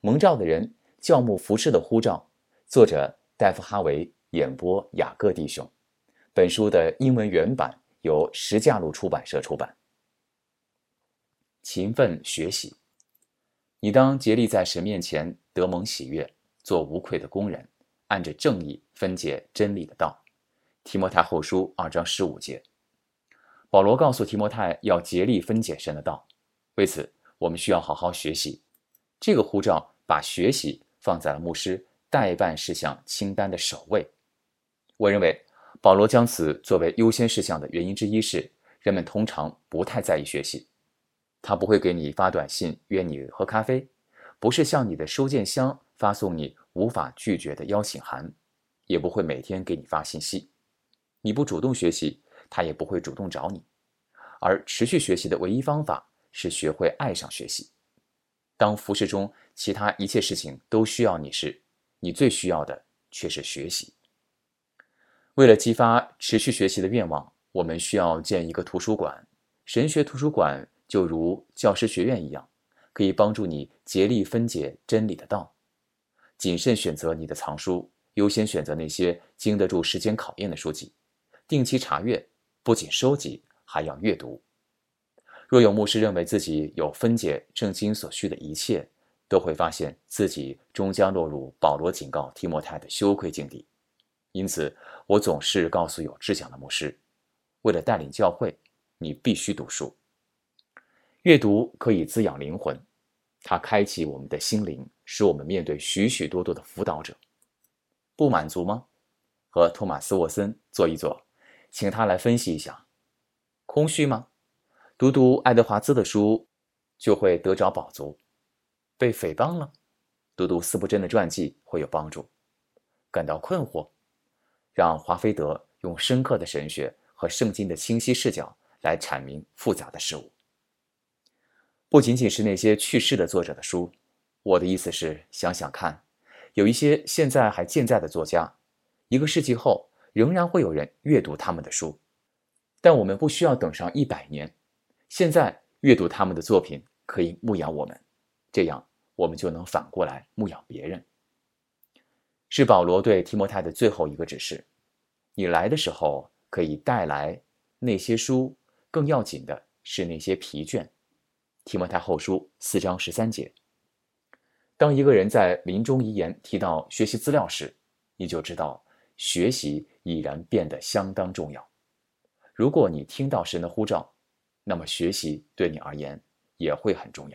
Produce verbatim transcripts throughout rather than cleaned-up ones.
蒙召的人，教牧服侍的呼召。作者戴夫·哈维，演播雅各弟兄。本书的英文原版由石架路出版社出版。勤奋学习，你当竭力在神面前得蒙喜悦，做无愧的工人，按着正义分解真理的道。提摩太后书二章十五节。保罗告诉提摩太要竭力分解神的道，为此我们需要好好学习。这个呼召把学习放在了牧师待办事项清单的首位。我认为保罗将此作为优先事项的原因之一是，人们通常不太在意学习。他不会给你发短信约你喝咖啡，不是向你的收件箱发送你无法拒绝的邀请函，也不会每天给你发信息。你不主动学习，他也不会主动找你。而持续学习的唯一方法是学会爱上学习。当服事中其他一切事情都需要你时，你最需要的却是学习。为了激发持续学习的愿望，我们需要建一个图书馆。神学图书馆就如教师学院一样，可以帮助你竭力分解真理的道。谨慎选择你的藏书，优先选择那些经得住时间考验的书籍。定期查阅，不仅收集，还要阅读。若有牧师认为自己有分解圣经所需的一切，都会发现自己终将落入保罗警告提摩太的羞愧境地。因此，我总是告诉有志向的牧师，为了带领教会，你必须读书。阅读可以滋养灵魂，它开启我们的心灵，使我们面对许许多多的辅导者。不满足吗？和托马斯·沃森坐一坐，请他来分析一下。空虚吗？读读爱德华兹的书就会得着饱足。被诽谤了？读读斯布真的传记会有帮助。感到困惑？让华菲德用深刻的神学和圣经的清晰视角来阐明复杂的事物。不仅仅是那些去世的作者的书，我的意思是，想想看，有一些现在还健在的作家，一个世纪后仍然会有人阅读他们的书，但我们不需要等上一百年，现在阅读他们的作品可以牧养我们，这样我们就能反过来牧养别人。是保罗对提摩太的最后一个指示，你来的时候可以带来那些书，更要紧的是那些疲倦。提摩太后书四章十三节。当一个人在临终遗言提到学习资料时，你就知道学习已然变得相当重要。如果你听到神的呼召，那么学习对你而言也会很重要。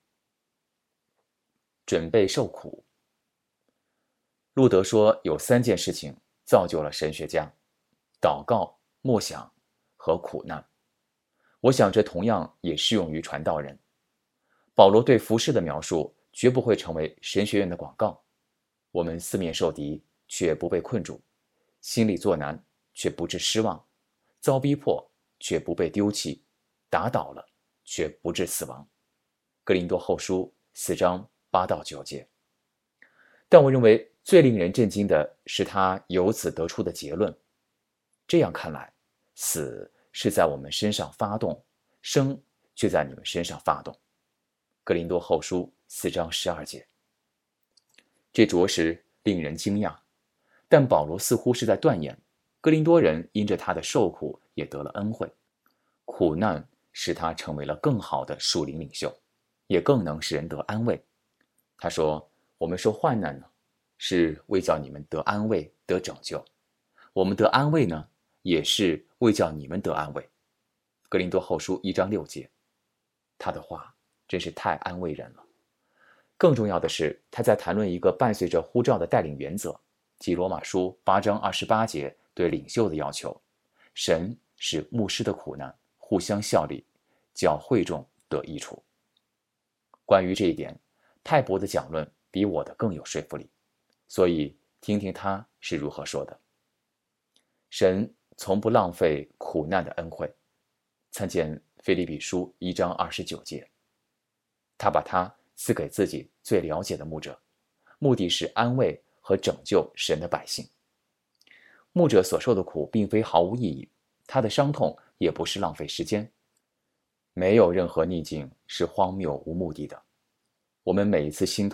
准备受苦。路德说有三件事情造就了神学家：祷告、默想和苦难。我想这同样也适用于传道人。保罗对服事的描述绝不会成为神学院的广告。我们四面受敌，却不被困住；心里作难，却不致失望；遭逼迫，却不被丢弃；打倒了，却不致死亡。哥林多后书四章八到九节。但我认为最令人震惊的是他由此得出的结论。这样看来，死是在我们身上发动，生却在你们身上发动。哥林多后书四章十二节。这着实令人惊讶，但保罗似乎是在断言，哥林多人因着他的受苦也得了恩惠，苦难使他成为了更好的属灵领袖，也更能使人得安慰。他说，我们受患难呢，是为叫你们得安慰，得拯救；我们得安慰呢，也是为叫你们得安慰。哥林多后书一章六节。他的话真是太安慰人了。更重要的是，他在谈论一个伴随着呼召的带领原则，即罗马书八章二十八节对领袖的要求：神使牧师的苦难互相效力，叫会众得益处。关于这一点，泰伯的讲论比我的更有说服力，所以听听他是如何说的。神从不浪费苦难的恩惠，参见腓立比书一章二十九节。他把它赐给自己最了解的牧者，目的是安慰和拯救神的百姓。牧者所受的苦并非毫无意义，他的伤痛也不是浪费时间。没有任何逆境是荒谬无目的的。我们每一次心痛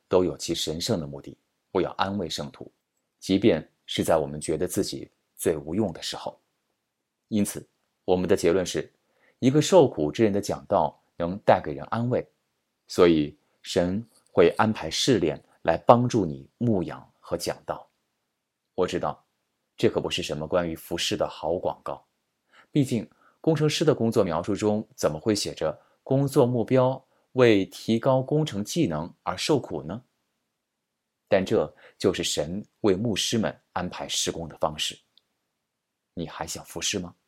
都有其神圣的目的，为要安慰圣徒，即便是在我们觉得自己最无用的时候。因此，我们的结论是，一个受苦之人的讲道能带给人安慰，所以神会安排试炼来帮助你牧养和讲道。我知道，这可不是什么关于服饰的好广告，毕竟工程师的工作描述中怎么会写着工作目标为提高工程技能而受苦呢？但这就是神为牧师们安排施工的方式。你还想服侍吗？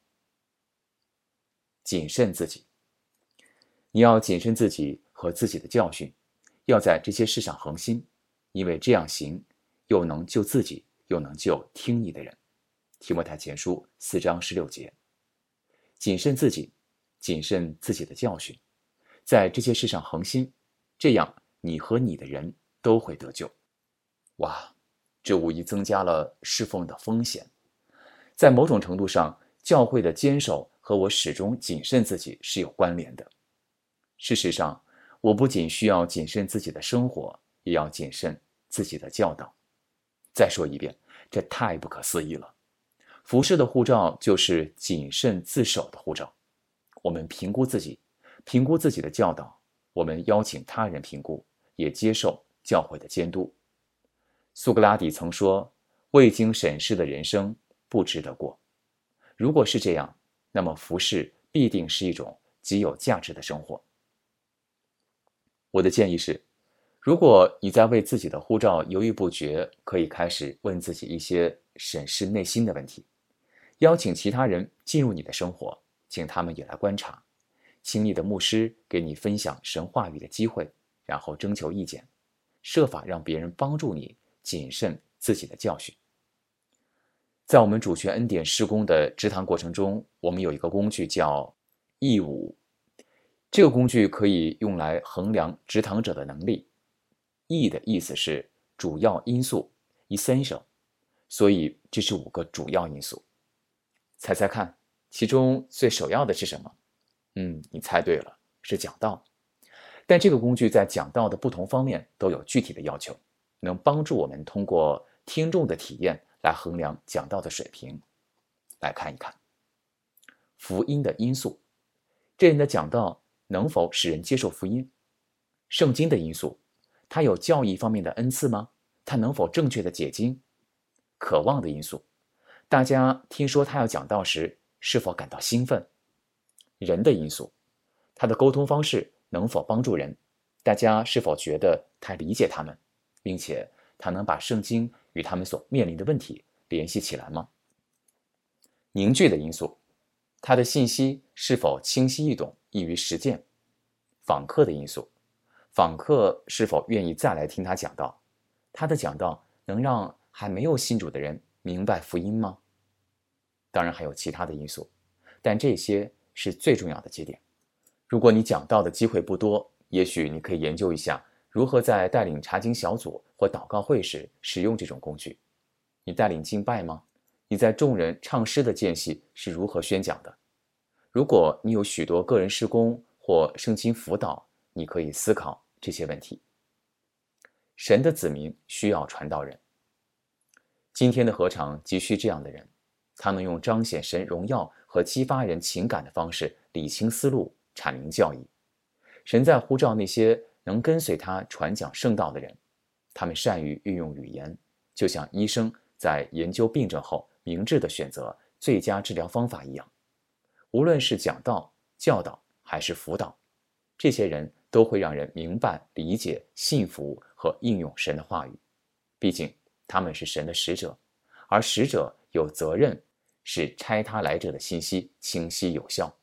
谨慎自己，你要谨慎自己和自己的教训，要在这些事上恒心，因为这样行，又能救自己，又能救听你的人。提摩太前书四章十六节。谨慎自己，谨慎自己的教训，在这些事上恒心，这样你和你的人都会得救。哇，这无疑增加了侍奉的风险。在某种程度上，教会的坚守和我始终谨慎自己是有关联的。事实上，我不仅需要谨慎自己的生活，也要谨慎自己的教导。再说一遍，这太不可思议了。服侍的护照就是谨慎自守的护照。我们评估自己，评估自己的教导，我们邀请他人评估，也接受教会的监督。苏格拉底曾说，未经审视的人生不值得过。如果是这样，那么服侍必定是一种极有价值的生活。我的建议是，如果你在为自己的护照犹豫不决，可以开始问自己一些审视内心的问题，邀请其他人进入你的生活，请他们也来观察，请你的牧师给你分享神话语的机会，然后征求意见，设法让别人帮助你谨慎自己的教训。在我们主权恩典事工的职堂过程中，我们有一个工具叫义五。这个工具可以用来衡量职堂者的能力。义的意思是主要因素 essential， 所以这是五个主要因素。猜猜看，其中最首要的是什么？嗯，你猜对了，是讲道。但这个工具在讲道的不同方面都有具体的要求，能帮助我们通过听众的体验来衡量讲道的水平。来看一看福音的因素，这人的讲道能否使人接受福音？圣经的因素，他有教义方面的恩赐吗？他能否正确的解经？渴望的因素，大家听说他要讲道时是否感到兴奋？人的因素，他的沟通方式能否帮助人？大家是否觉得他理解他们，并且他能把圣经与他们所面临的问题联系起来吗？凝聚的因素，他的信息是否清晰易懂，易于实践？访客的因素，访客是否愿意再来听他讲道？他的讲道能让还没有信主的人明白福音吗？当然还有其他的因素，但这些是最重要的节点。如果你讲道的机会不多，也许你可以研究一下如何在带领查经小组或祷告会时使用这种工具。你带领敬拜吗？你在众人唱诗的间隙是如何宣讲的？如果你有许多个人事工或圣经辅导，你可以思考这些问题。神的子民需要传道人。今天的合场急需这样的人，他能用彰显神荣耀和激发人情感的方式理清思路，阐明教义。神在呼召那些能跟随他传讲圣道的人，他们善于运用语言，就像医生在研究病症后明智地选择最佳治疗方法一样。无论是讲道、教导还是辅导，这些人都会让人明白、理解、信服和应用神的话语。毕竟他们是神的使者，而使者有责任使差他来者的信息清晰有效。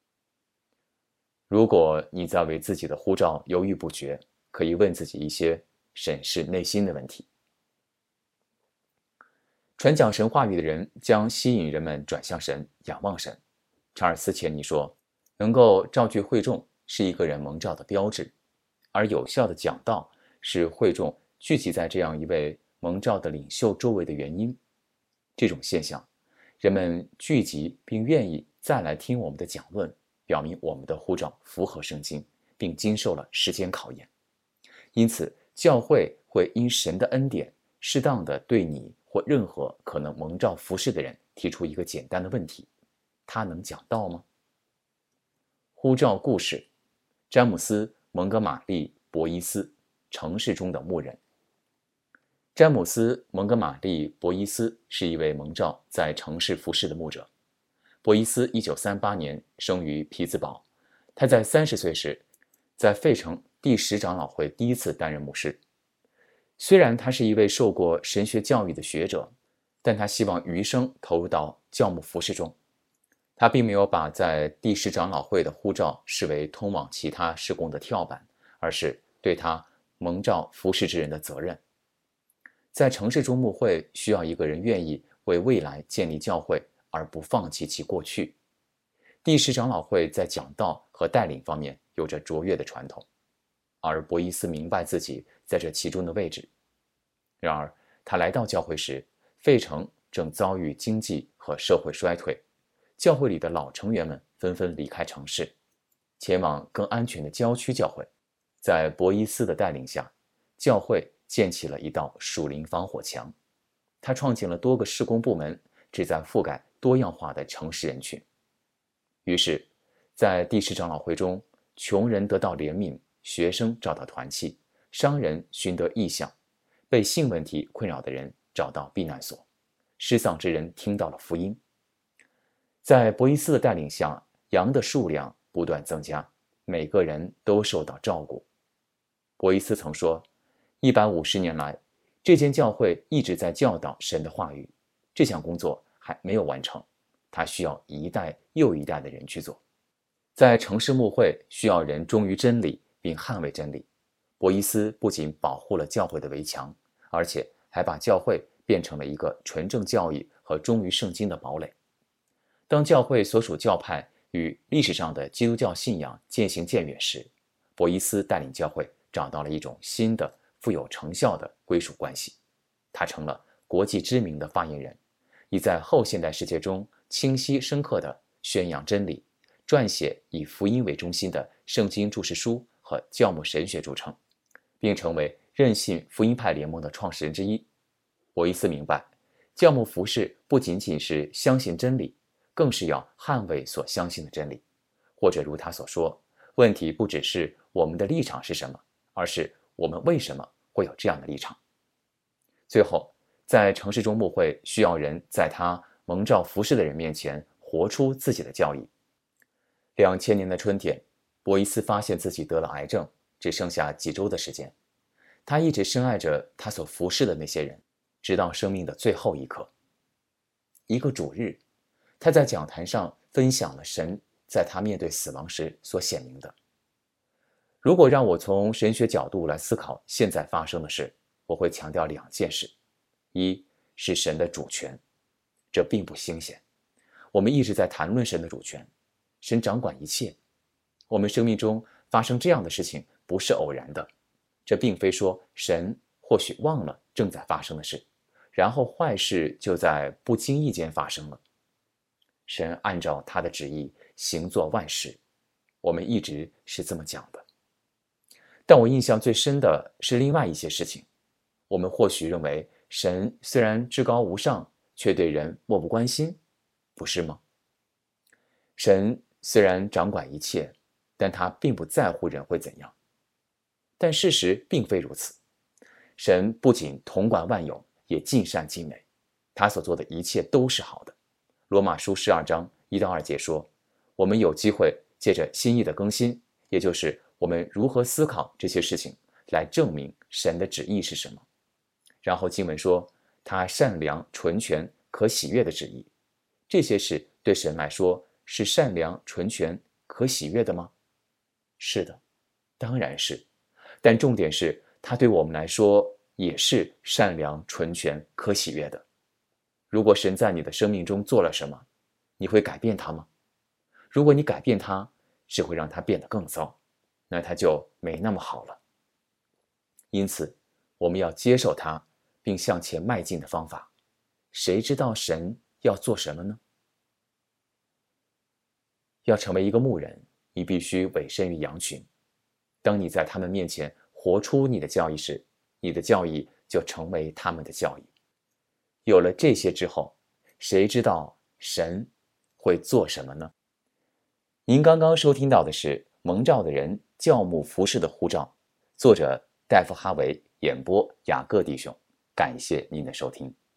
如果你在为自己的呼召犹豫不决，可以问自己一些审视内心的问题。传讲神话语的人将吸引人们转向神，仰望神。查尔斯·钱尼说，能够召聚会众是一个人蒙召的标志，而有效的讲道是会众聚集在这样一位蒙召的领袖周围的原因。这种现象，人们聚集并愿意再来听我们的讲论，表明我们的呼召符合圣经，并经受了时间考验。因此， 教会会因神的恩典，适当的对你或任何可能蒙召服侍的人提出一个简单的问题：他能讲道吗？呼召故事：詹姆斯·蒙哥马利·博伊斯，城市中的牧人。詹姆斯·蒙哥马利·博伊斯是一位蒙召在城市服侍的牧者。博伊斯一九三八年生于匹兹堡，他在三十岁时，在费城第十长老会第一次担任牧师。虽然他是一位受过神学教育的学者，但他希望余生投入到教牧服侍中。他并没有把在第十长老会的呼召视为通往其他事工的跳板，而是对他蒙召服侍之人的责任。在城市中牧会需要一个人愿意为未来建立教会，而不放弃其过去。第十长老会在讲道和带领方面有着卓越的传统，而博伊斯明白自己在这其中的位置。然而，他来到教会时，费城正遭遇经济和社会衰退，教会里的老成员们纷纷离开城市，前往更安全的郊区教会。在博伊斯的带领下，教会建起了一道属灵防火墙。他创建了多个事工部门，旨在覆盖多样化的城市人群。于是，在第十长老会中，穷人得到怜悯，学生找到团契，商人寻得意向，被性问题困扰的人找到避难所，失丧之人听到了福音。在博伊斯的带领下，羊的数量不断增加，每个人都受到照顾。博伊斯曾说，一百五十年来，这间教会一直在教导神的话语，这项工作还没有完成，他需要一代又一代的人去做。在城市牧会需要人忠于真理并捍卫真理。博伊斯不仅保护了教会的围墙，而且还把教会变成了一个纯正教义和忠于圣经的堡垒。当教会所属教派与历史上的基督教信仰渐行渐远时，博伊斯带领教会找到了一种新的富有成效的归属关系。他成了国际知名的发言人，以在后现代世界中清晰深刻地宣扬真理，撰写以福音为中心的圣经注释书和教牧神学著称，并成为任信福音派联盟的创始人之一。博伊斯明白，教牧服事不仅仅是相信真理，更是要捍卫所相信的真理。或者如他所说，问题不只是我们的立场是什么，而是我们为什么会有这样的立场。最后，在城市中牧会需要人在他蒙召服侍的人面前活出自己的教义。两千年的春天，博伊斯发现自己得了癌症，只剩下几周的时间。他一直深爱着他所服侍的那些人，直到生命的最后一刻。一个主日，他在讲坛上分享了神在他面对死亡时所显明的。如果让我从神学角度来思考现在发生的事，我会强调两件事。一是神的主权，这并不新鲜，我们一直在谈论神的主权，神掌管一切。我们生命中发生这样的事情不是偶然的，这并非说神或许忘了正在发生的事，然后坏事就在不经意间发生了。神按照他的旨意行作万事，我们一直是这么讲的。但我印象最深的是另外一些事情。我们或许认为神虽然至高无上，却对人漠不关心，不是吗？神虽然掌管一切，但他并不在乎人会怎样。但事实并非如此。神不仅统管万有，也尽善尽美，他所做的一切都是好的。罗马书十二章一到二节说，我们有机会借着心意的更新，也就是我们如何思考这些事情，来证明神的旨意是什么。然后经文说，他善良、纯全、可喜悦的旨意。这些事对神来说是善良、纯全、可喜悦的吗？是的，当然是。但重点是，它对我们来说也是善良、纯全、可喜悦的。如果神在你的生命中做了什么，你会改变它吗？如果你改变它，只会让它变得更糟，那它就没那么好了。因此，我们要接受它，并向前迈进的方法。谁知道神要做什么呢？要成为一个牧人，你必须委身于羊群。当你在他们面前活出你的教义时， 你的教义就成为他们的教义。有了这些之后，谁知道神会做什么呢？您刚刚收听到的是《蒙召的人教牧服侍的呼召》，作者戴夫·哈维，演播雅各弟兄。感谢您的收听。